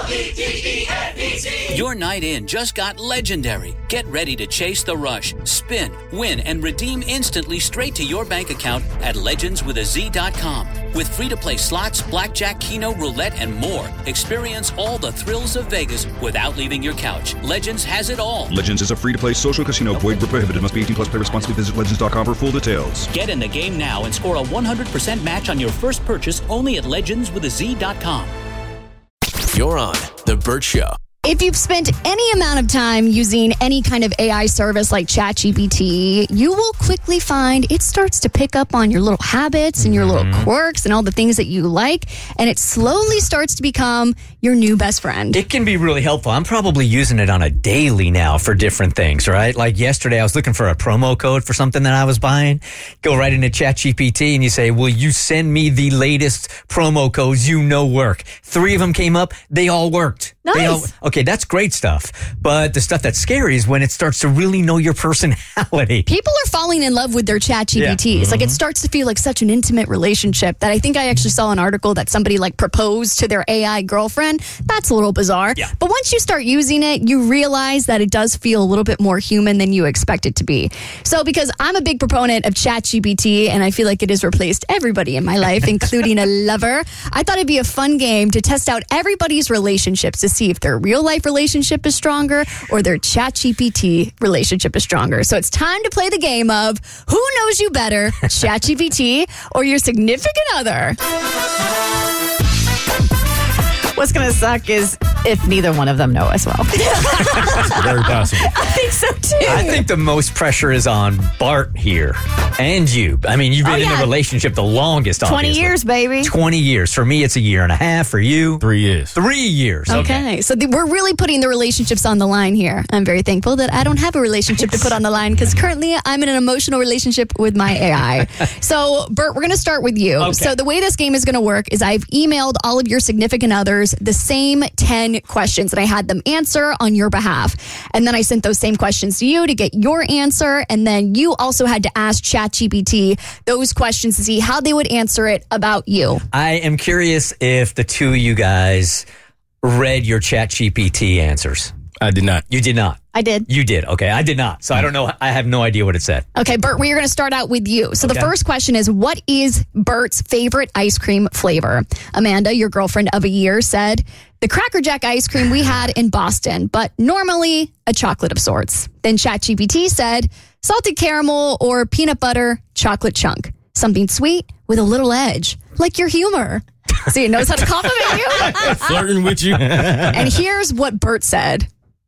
L-E-G-E-N-E-T. Your night in just got legendary. Get ready to chase the rush, spin, win, and redeem instantly straight to your bank account at legendswithaz.com. With free-to-play slots, blackjack, keno, roulette, and more. Experience all the thrills of Vegas without leaving your couch. Legends has it all. Legends is a free-to-play social casino. Void where prohibited. Must be 18 plus. Play responsibly. Visit legends.com for full details. Get in the game now and score a 100% match on your first purchase only at legendswithaz.com. You're on The Bert Show. If you've spent any amount of time using any kind of AI service like ChatGPT, you will quickly find it starts to pick up on your little habits and your little quirks and all the things that you like, and it slowly starts to become your new best friend. It can be really helpful. I'm probably using it on a daily now for different things, right? Like yesterday, I was looking for a promo code for something that I was buying. Go right into ChatGPT and you say, will you send me the latest promo codes work? 3 of them came up. They all worked. Nice. Okay, that's great stuff. But the stuff that's scary is when it starts to really know your personality. People are falling in love with their ChatGPTs. Yeah. Like it starts to feel like such an intimate relationship that I think I actually saw an article that somebody like proposed to their AI girlfriend. That's a little bizarre. Yeah. But once you start using it, you realize that it does feel a little bit more human than you expect it to be. So because I'm a big proponent of ChatGPT and I feel like it has replaced everybody in my life, including a lover, I thought it'd be a fun game to test out everybody's relationships to see if their real life relationship is stronger or their ChatGPT relationship is stronger. So it's time to play the game of who knows you better, ChatGPT or your significant other. What's going to suck is if neither one of them know as well. Very possible. I think so too. I think the most pressure is on Bart here and you. I mean, you've been in a relationship the longest, 20 obviously. years, baby. 20 years. For me, it's a year and a half. For you? 3 years. 3 years. Okay. So we're really putting the relationships on the line here. I'm very thankful that I don't have a relationship to put on the line because currently I'm in an emotional relationship with my AI. So, Bert, we're going to start with you. Okay. So the way this game is going to work is I've emailed all of your significant others the same 10 questions and I had them answer on your behalf. And then I sent those same questions to you to get your answer. And then you also had to ask ChatGPT those questions to see how they would answer it about you. I am curious if the two of you guys read your ChatGPT answers. I did not. You did not. I did. You did. Okay. I did not. So I don't know. I have no idea what it said. Okay, Bert, we're going to start out with you. So Okay. the first question is, what is Bert's favorite ice cream flavor? Amanda, your girlfriend of a year, said, the Cracker Jack ice cream we had in Boston, but normally a chocolate of sorts. Then ChatGPT said, salted caramel or peanut butter chocolate chunk. Something sweet with a little edge, like your humor. See, it knows how to compliment you. Flirting with you. And here's what Bert said.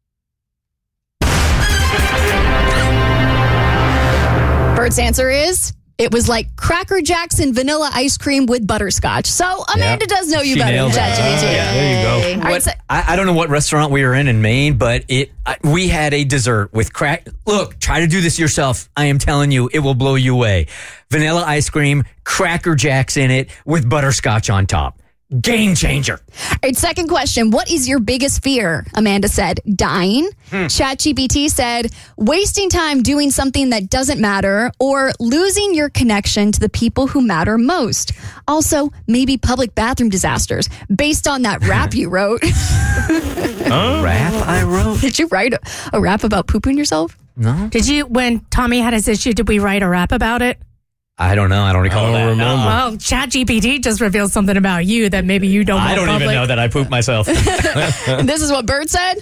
Bert's answer is, it was like Cracker Jacks and vanilla ice cream with butterscotch. So Amanda does know you She better than nailed it. ChatGPT. There you go. All right, so- I don't know what restaurant we were in Maine, but we had a dessert with Look, try to do this yourself. I am telling you, it will blow you away. Vanilla ice cream, Cracker Jacks in it with butterscotch on top. Game changer. All right, second question. What is your biggest fear? Amanda said, dying. ChatGPT said, wasting time doing something that doesn't matter or losing your connection to the people who matter most. Also, maybe public bathroom disasters based on that rap you wrote. Rap I wrote? Did you write a rap about pooping yourself? No. Did you, when Tommy had his issue, did we wite a rap about it? I don't know. I don't recall I don't that. remember. No. Well, ChatGPT just revealed something about you that maybe you don't know. I don't even know that I pooped myself. And this is what Bert said.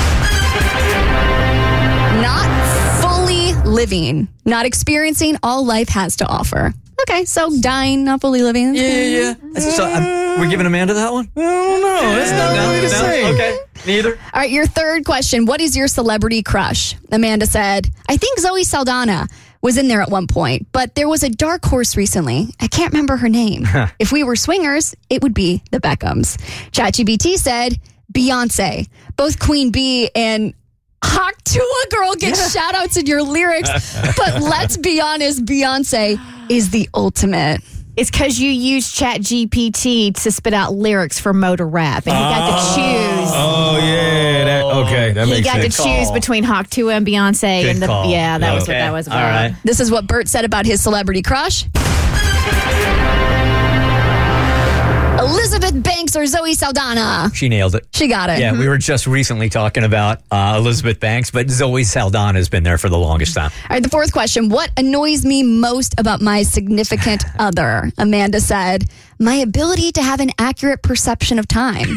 Not fully living, not experiencing all life has to offer. Okay, so dying, not fully living. Yeah. So we're giving Amanda that one? I don't know. That's not really the same. Okay. Neither. All right, your third question. What is your celebrity crush? Amanda said, I think Zoe Saldana was in there at one point, but there was a dark horse recently. I can't remember her name. If we were swingers, it would be the Beckhams. ChatGPT said, Beyonce. Both Queen Bee and Hawk-Tua Girl get shout outs in your lyrics, but let's be honest, Beyonce is the ultimate. It's because you use ChatGPT to spit out lyrics for Motor Rap, and he got to choose. Oh, yeah. That He makes got sense. to choose between Hawk-Tua and Beyonce. Good and call. that was what Okay. that was about. All right. This is what Bert said about his celebrity crush. Elizabeth Banks or Zoe Saldana? She nailed it. She got it. Yeah, we were just recently talking about Elizabeth Banks, but Zoe Saldana has been there for the longest time. All right, the fourth question. What annoys me most about my significant other? Amanda said, my ability to have an accurate perception of time.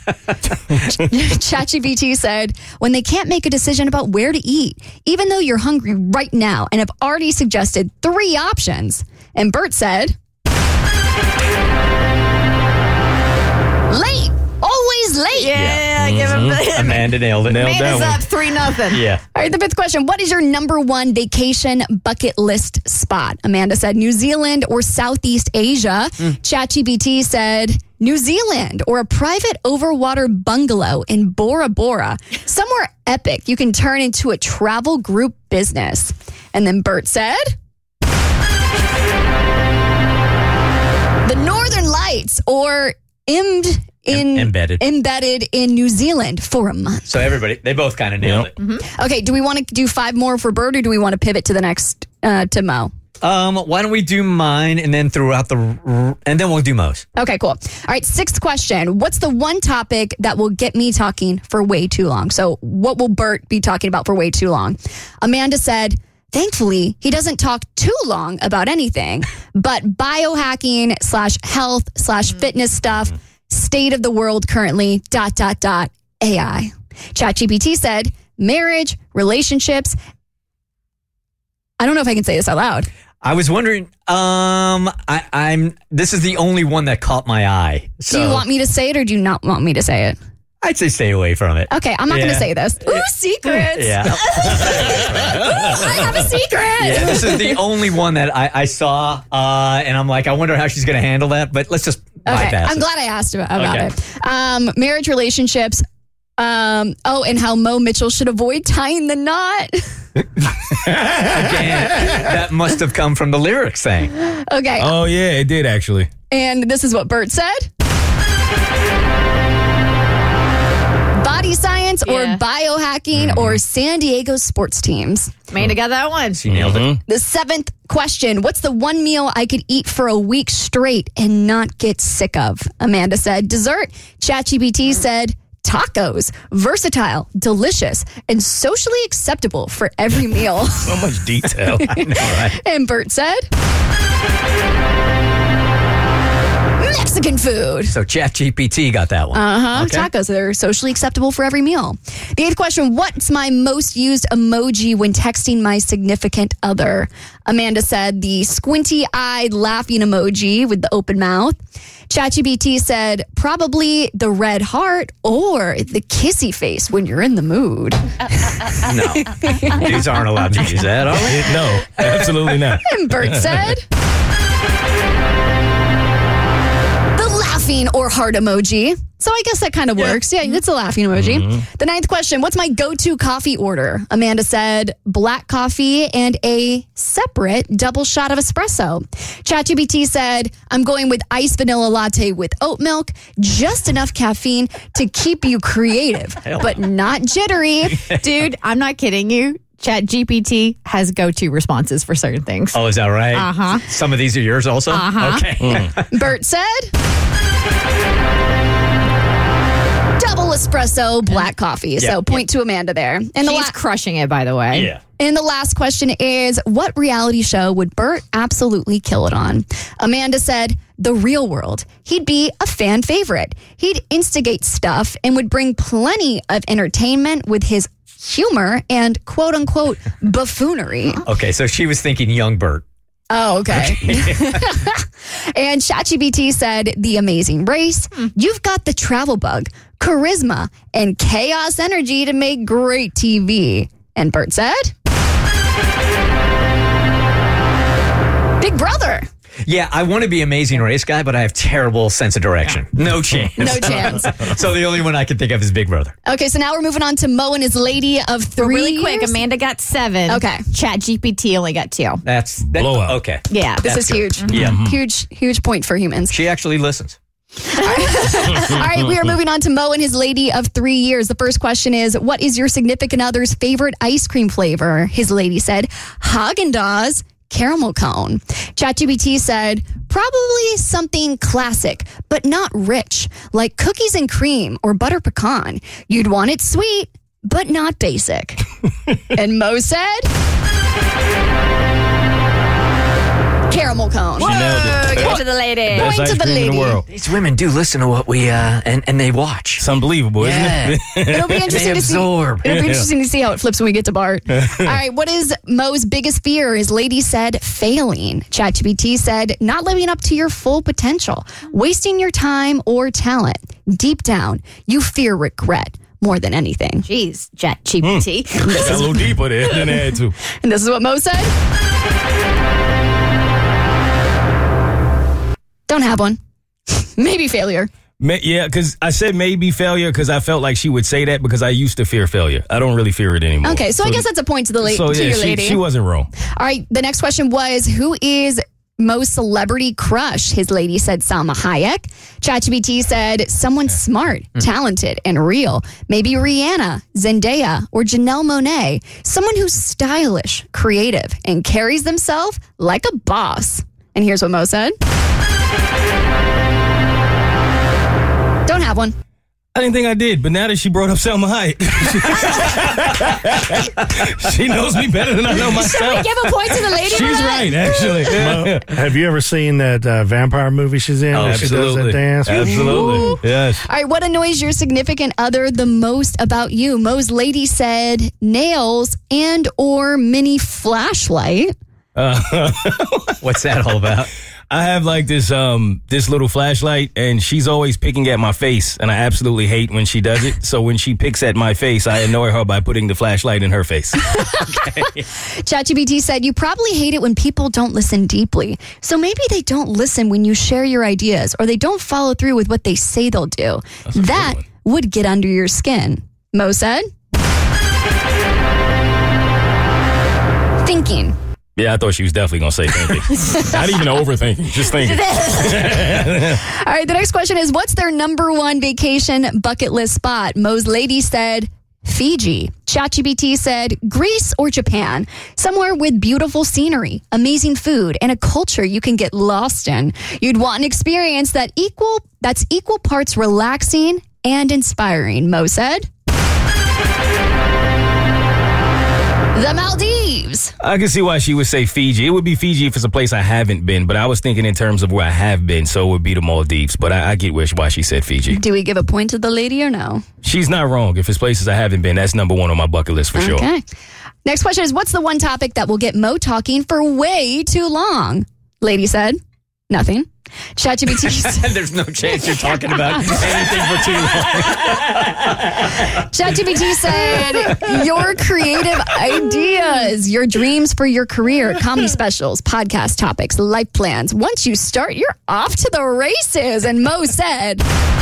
ChatGPT said, when they can't make a decision about where to eat, even though you're hungry right now and have already suggested 3 options. And Bert said, late. Always late. Yeah, give him Amanda nailed it. Amanda's up 3-0. Yeah. All right, the fifth question. What is your number 1 vacation bucket list spot? Amanda said New Zealand or Southeast Asia. ChatGPT said New Zealand or a private overwater bungalow in Bora Bora. Somewhere epic you can turn into a travel group business. And then Bert said the Northern Lights or embedded in New Zealand for a month. So they both kind of nailed it. Okay, do we want to do 5 more for Bert or do we want to pivot to the next to Mo? Why don't we do mine and then and then we'll do Mo's. Okay, cool. All right, 6th question. What's the one topic that will get me talking for way too long? So what will Bert be talking about for way too long? Amanda said, thankfully, he doesn't talk too long about anything, but biohacking /health /fitness stuff, state of the world currently, ... AI. ChatGPT said, marriage, relationships. I don't know if I can say this out loud. I was wondering, this is the only one that caught my eye. So Do you want me to say it or do you not want me to say it? I'd say stay away from it. Okay, I'm not going to say this. Ooh, secrets. Yeah. I have a secret. Yeah, this is the only one that I saw, and I'm like, I wonder how she's going to handle that, but let's just bypass I'm it. glad I asked about it. Marriage, relationships, and how Mo Mitchell should avoid tying the knot. Again, that must have come from the lyrics thing. Okay. Oh, yeah, it did actually. And this is what Bert said. Body science or biohacking or San Diego sports teams. Amanda got that one. She nailed it. The 7th question. What's the one meal I could eat for a week straight and not get sick of? Amanda said dessert. ChatGPT said tacos. Versatile, delicious, and socially acceptable for every meal. So much detail. I know, right? And Bert said Mexican food. So ChatGPT got that one. Okay. Tacos. They're socially acceptable for every meal. The 8th question. What's my most used emoji when texting my significant other? Amanda said the squinty-eyed laughing emoji with the open mouth. ChatGPT said probably the red heart or the kissy face when you're in the mood. No. Dudes aren't allowed to use that, are we? No, absolutely not. And Bert said the laughing or heart emoji. So I guess that kind of works. Yeah, it's a laughing emoji. The 9th question. What's my go-to coffee order? Amanda said black coffee and a separate double shot of espresso. ChatGPT said, I'm going with iced vanilla latte with oat milk, just enough caffeine to keep you creative, but not jittery. Dude, I'm not kidding you. ChatGPT has go-to responses for certain things. Oh, is that right? Uh-huh. Some of these are yours also? Uh-huh. Okay. Bert said double espresso, black coffee. So point to Amanda there. And She's crushing it, by the way. Yeah. And the last question is, what reality show would Bert absolutely kill it on? Amanda said, The Real World. He'd be a fan favorite. He'd instigate stuff and would bring plenty of entertainment with his humor and quote-unquote buffoonery. Okay, so she was thinking young Bert. Oh, okay. And ChatGPT said, The Amazing Race. You've got the travel bug, charisma, and chaos energy to make great TV. And Bert said, Big Brother. Yeah, I want to be Amazing Race guy, but I have terrible sense of direction. No chance. No chance. So the only one I can think of is Big Brother. Okay, so now we're moving on to Mo and his lady of 3 Really quick, years. Amanda got 7. Okay. ChatGPT only got 2. That's Blowout. Okay. Yeah. This That's is huge. good. Yeah. Huge point for humans. She actually listens. All right, we are moving on to Mo and his lady of 3 years. The first question is, what is your significant other's favorite ice cream flavor? His lady said, Haagen-Dazs, caramel cone. ChatGPT said, probably something classic, but not rich, like cookies and cream or butter pecan. You'd want it sweet, but not basic. And Mo said, caramel cone. She nailed it. Give it to the lady. Best Point ice to the cream in lady. the world. These women do listen to what we and they watch. It's unbelievable, isn't it? It'll be interesting to see. absorb. It'll be interesting to see how it flips when we get to Bart. All right, what is Mo's biggest fear? His lady said failing. ChatGPT said not living up to your full potential, wasting your time or talent. Deep down, you fear regret more than anything. Jeez, ChatGPT. Got a little deeper there than I had to. And this is what Mo said. Don't have one. Maybe failure. Yeah, because I said maybe failure because I felt like she would say that because I used to fear failure. I don't really fear it anymore. Okay, so I guess that's a point to the So to yeah, your lady. she wasn't wrong. All right, the next question was, who is Mo's celebrity crush? His lady said Salma Hayek. ChatGPT said someone smart, talented, and real. Maybe Rihanna, Zendaya, or Janelle Monáe. Someone who's stylish, creative, and carries themselves like a boss. And here's what Mo said. Don't have one. I didn't think I did, but now that she brought up Salma Hayek, she knows me better than I know myself. Give a point to the lady. for She's that? right, actually. Mo, have you ever seen that vampire movie she's in? Oh, where she does absolutely. that dance? Absolutely. Yes. All right, what annoys your significant other the most about you? Mo's lady said nails and or mini flashlight. What's that all about? I have like this little flashlight, and she's always picking at my face, and I absolutely hate when she does it. So when she picks at my face, I annoy her by putting the flashlight in her face. ChatGPT said you probably hate it when people don't listen deeply. So maybe they don't listen when you share your ideas, or they don't follow through with what they say they'll do. That would get under your skin. Mo said. Thinking. Yeah, I thought she was definitely going to say thinking. Not even overthinking, just thinking. All right, the next question is, what's their number one vacation bucket list spot? Mo's lady said Fiji. ChatGPT said Greece or Japan, somewhere with beautiful scenery, amazing food, and a culture you can get lost in. You'd want an experience that's equal parts relaxing and inspiring, Mo said. The Maldives. I can see why she would say Fiji. It would be Fiji if it's a place I haven't been, but I was thinking in terms of where I have been, so it would be the Maldives. But I get why she said Fiji. Do we give a point to the lady or no? She's not wrong. If it's places I haven't been, that's number one on my bucket list for sure. Okay. Next question is, what's the one topic that will get Mo talking for way too long? Lady said, nothing. ChatGPT said, There's no chance you're talking about anything for too long. ChatGPT said, your creative ideas, your dreams for your career, comedy specials, podcast topics, life plans. Once you start, you're off to the races. And Mo said,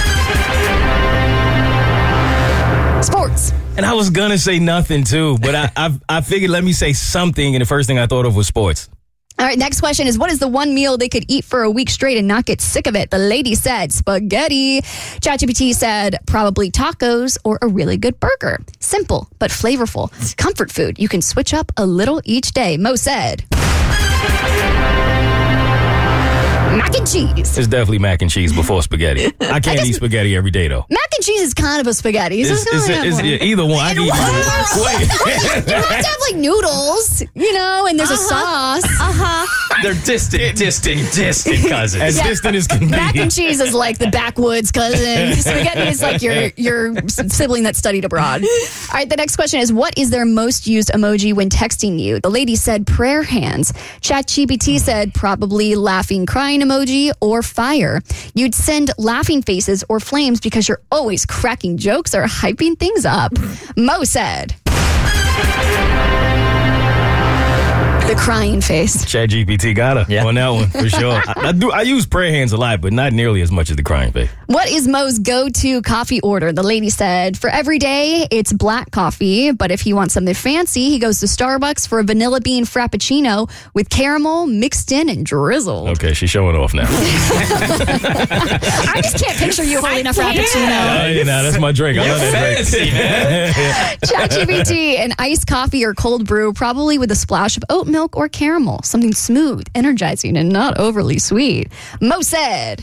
sports. And I was going to say nothing too, but I figured let me say something, and the first thing I thought of was sports. All right, next question is, what is the one meal they could eat for a week straight and not get sick of it? The lady said spaghetti. ChatGPT said probably tacos or a really good burger. Simple, but flavorful. Comfort food. You can switch up a little each day. Mo said mac and cheese. It's definitely mac and cheese before spaghetti. I can't eat spaghetti every day, though. Mac and cheese is kind of a spaghetti. So it's not really Yeah, either one. I can eat either one. You have to have like noodles, and there's a sauce. They're distant cousins. As distant as can be. Mac and cheese is like the backwoods cousin. Spaghetti is like your sibling that studied abroad. All right, the next question is, what is their most used emoji when texting you? The lady said prayer hands. ChatGPT said probably laughing, crying emoji or fire. You'd send laughing faces or flames because you're always cracking jokes or hyping things up. Mo said the crying face. ChatGPT got her on that one for sure. I use prayer hands a lot, but not nearly as much as the crying face. What is Mo's go-to coffee order? The lady said for every day it's black coffee, but if he wants something fancy, he goes to Starbucks for a vanilla bean frappuccino with caramel mixed in and drizzled. Okay, she's showing off now. I just can't picture you holding a frappuccino. That's my drink. I love that drink. ChatGPT, an iced coffee or cold brew, probably with a splash of oat milk milk or caramel. Something smooth, energizing, and not overly sweet. Mo said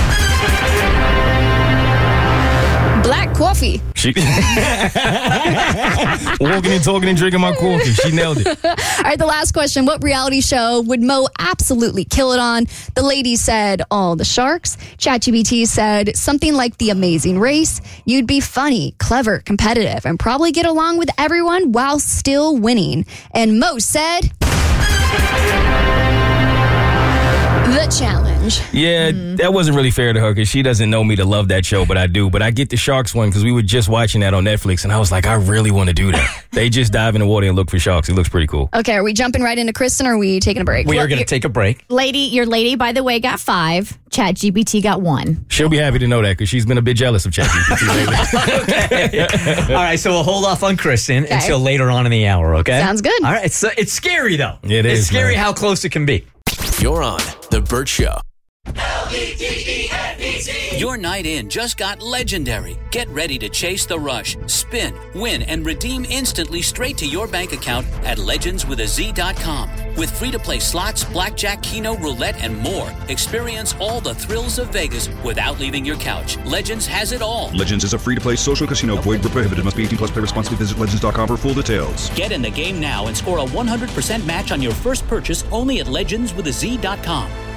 black coffee. She walking and talking and drinking my coffee. She nailed it. All right, the last question. What reality show would Mo absolutely kill it on? The lady said All the Sharks. ChatGPT said something like The Amazing Race. You'd be funny, clever, competitive, and probably get along with everyone while still winning. And Mo said The Challenge. Yeah, that wasn't really fair to her because she doesn't know me to love that show, but I do. But I get the Sharks one because we were just watching that on Netflix, and I was like, I really want to do that. They just dive in the water and look for sharks. It looks pretty cool. Okay, are we jumping right into Kristen or are we taking a break? We are going to take a break. Your lady, by the way, got 5. ChatGPT got 1. She'll be happy to know that because she's been a bit jealous of ChatGPT lately. All right, so we'll hold off on Kristen until later on in the hour, okay? Sounds good. All right, it's scary, though. It is, It's scary man. how close it can be. You're on The Burt Show. Your night in just got legendary. Get ready to chase the rush, spin, win, and redeem instantly straight to your bank account at legendswithaz.com. With free-to-play slots, blackjack, keno, roulette, and more, experience all the thrills of Vegas without leaving your couch. Legends has it all. Legends is a free-to-play social casino. Void where prohibited. Must be 18 plus. Play responsibly. Visit legends.com for full details. Get in the game now and score a 100% match on your first purchase only at legendswithaz.com.